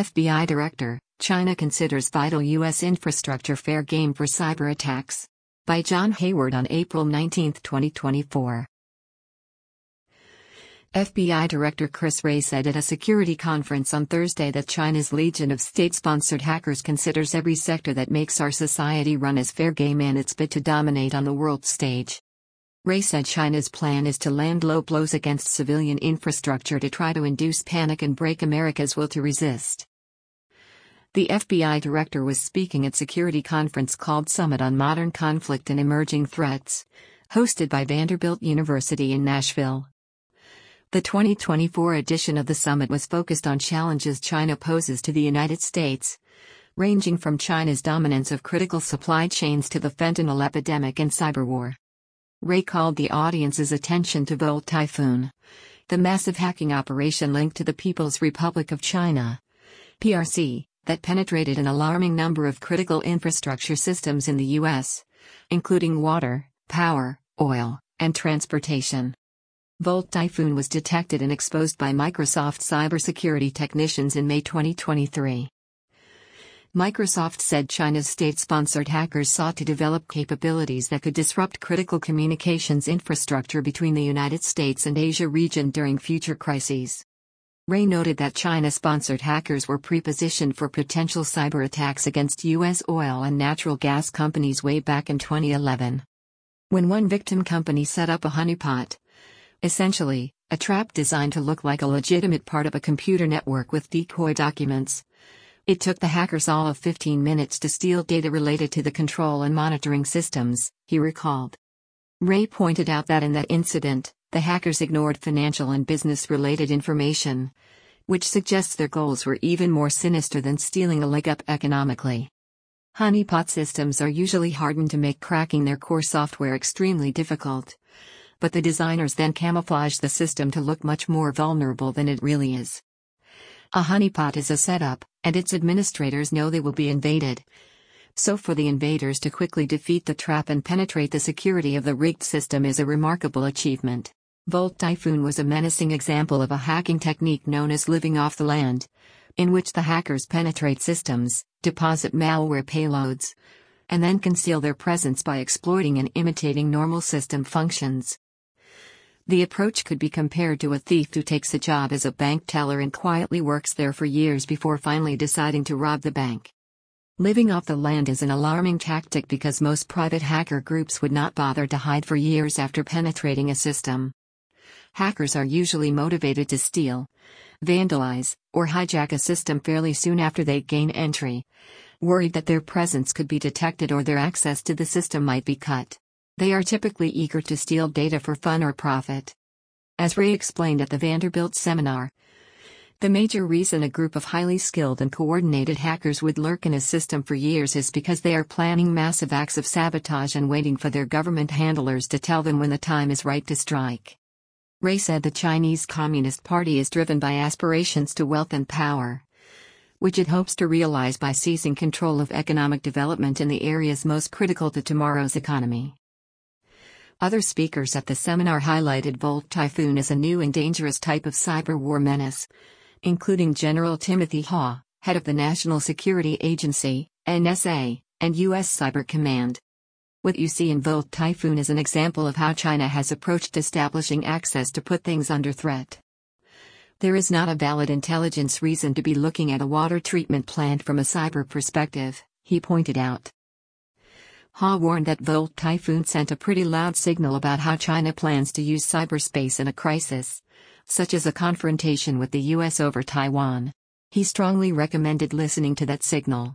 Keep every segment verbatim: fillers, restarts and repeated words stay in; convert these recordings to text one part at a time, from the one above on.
F B I Director, China considers vital U S infrastructure fair game for cyber attacks. By John Hayward on April nineteenth, twenty twenty-four. F B I Director Chris Wray said at a security conference on Thursday that China's legion of state-sponsored hackers considers every sector that makes our society run as fair game in its bid to dominate on the world stage. Wray said China's plan is to land low blows against civilian infrastructure to try to induce panic and break America's will to resist. The F B I director was speaking at security conference called Summit on Modern Conflict and Emerging Threats, hosted by Vanderbilt University in Nashville. The twenty twenty-four edition of the summit was focused on challenges China poses to the United States, ranging from China's dominance of critical supply chains to the fentanyl epidemic and cyber war. Wray called the audience's attention to Volt Typhoon, the massive hacking operation linked to the People's Republic of China, P R C, that penetrated an alarming number of critical infrastructure systems in the U S, including water, power, oil, and transportation. Volt Typhoon was detected and exposed by Microsoft cybersecurity technicians in May twenty twenty-three. Microsoft said China's state-sponsored hackers sought to develop capabilities that could disrupt critical communications infrastructure between the United States and Asia region during future crises. Wray noted that China-sponsored hackers were pre-positioned for potential cyber attacks against U S oil and natural gas companies way back in twenty eleven. When one victim company set up a honeypot, essentially, a trap designed to look like a legitimate part of a computer network with decoy documents, it took the hackers all of fifteen minutes to steal data related to the control and monitoring systems, he recalled. Wray pointed out that in that incident, the hackers ignored financial and business-related information, which suggests their goals were even more sinister than stealing a leg up economically. Honeypot systems are usually hardened to make cracking their core software extremely difficult, but the designers then camouflage the system to look much more vulnerable than it really is. A honeypot is a setup, and its administrators know they will be invaded. So for the invaders to quickly defeat the trap and penetrate the security of the rigged system is a remarkable achievement. Volt Typhoon was a menacing example of a hacking technique known as living off the land, in which the hackers penetrate systems, deposit malware payloads, and then conceal their presence by exploiting and imitating normal system functions. The approach could be compared to a thief who takes a job as a bank teller and quietly works there for years before finally deciding to rob the bank. Living off the land is an alarming tactic because most private hacker groups would not bother to hide for years after penetrating a system. Hackers are usually motivated to steal, vandalize, or hijack a system fairly soon after they gain entry, worried that their presence could be detected or their access to the system might be cut. They are typically eager to steal data for fun or profit. As Wray explained at the Vanderbilt seminar, the major reason a group of highly skilled and coordinated hackers would lurk in a system for years is because they are planning massive acts of sabotage and waiting for their government handlers to tell them when the time is right to strike. Wray said the Chinese Communist Party is driven by aspirations to wealth and power, which it hopes to realize by seizing control of economic development in the areas most critical to tomorrow's economy. Other speakers at the seminar highlighted Volt Typhoon as a new and dangerous type of cyber war menace, including General Timothy Haw, head of the National Security Agency, N S A, and U S Cyber Command. What you see in Volt Typhoon is an example of how China has approached establishing access to put things under threat. There is not a valid intelligence reason to be looking at a water treatment plant from a cyber perspective, he pointed out. Haw warned that Volt Typhoon sent a pretty loud signal about how China plans to use cyberspace in a crisis, such as a confrontation with the U S over Taiwan. He strongly recommended listening to that signal.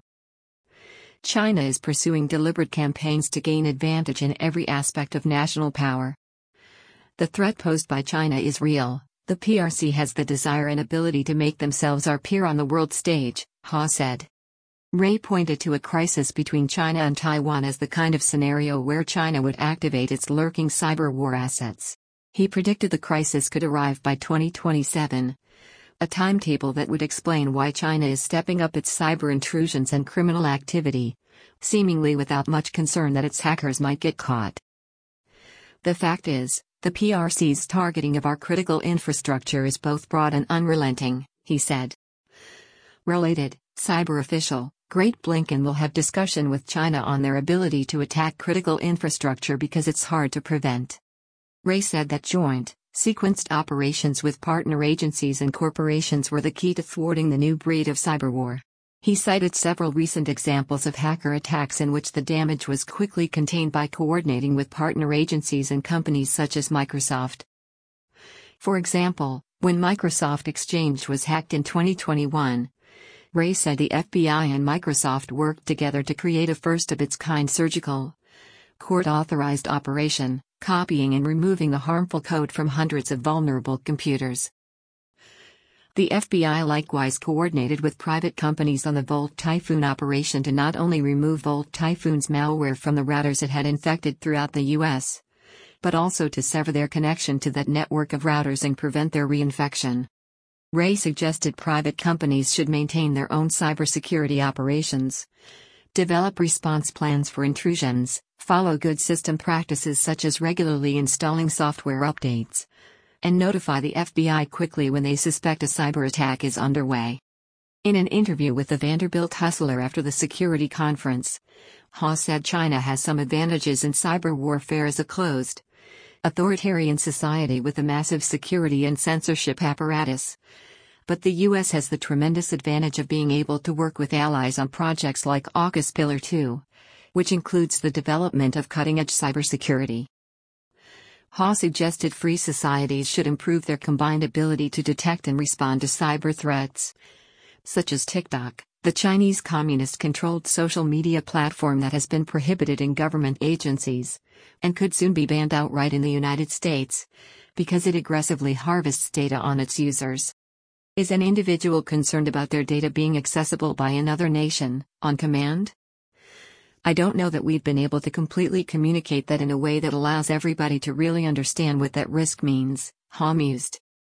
China is pursuing deliberate campaigns to gain advantage in every aspect of national power. The threat posed by China is real. The P R C has the desire and ability to make themselves our peer on the world stage, Haw said. Wray pointed to a crisis between China and Taiwan as the kind of scenario where China would activate its lurking cyber war assets. He predicted the crisis could arrive by twenty twenty-seven, a timetable that would explain why China is stepping up its cyber intrusions and criminal activity, seemingly without much concern that its hackers might get caught. The fact is, the P R C's targeting of our critical infrastructure is both broad and unrelenting, he said. Related, cyber official, Great Blinken will have discussion with China on their ability to attack critical infrastructure because it's hard to prevent. Ray said that joint, sequenced operations with partner agencies and corporations were the key to thwarting the new breed of cyber war. He cited several recent examples of hacker attacks in which the damage was quickly contained by coordinating with partner agencies and companies such as Microsoft. For example, when Microsoft Exchange was hacked in twenty twenty-one, Ray said the F B I and Microsoft worked together to create a first-of-its-kind surgical, court-authorized operation, copying and removing the harmful code from hundreds of vulnerable computers. The F B I likewise coordinated with private companies on the Volt Typhoon operation to not only remove Volt Typhoon's malware from the routers it had infected throughout the U S, but also to sever their connection to that network of routers and prevent their reinfection. Ray suggested private companies should maintain their own cybersecurity operations, develop response plans for intrusions, follow good system practices such as regularly installing software updates, and notify the F B I quickly when they suspect a cyber attack is underway. In an interview with the Vanderbilt Hustler after the security conference, Ha said China has some advantages in cyber warfare as a closed, authoritarian society with a massive security and censorship apparatus. But the U S has the tremendous advantage of being able to work with allies on projects like AUKUS Pillar two, which includes the development of cutting-edge cybersecurity. Ha suggested free societies should improve their combined ability to detect and respond to cyber threats, such as TikTok, the Chinese communist-controlled social media platform that has been prohibited in government agencies, and could soon be banned outright in the United States, because it aggressively harvests data on its users. Is an individual concerned about their data being accessible by another nation, on command? I don't know that we've been able to completely communicate that in a way that allows everybody to really understand what that risk means, Ha mused.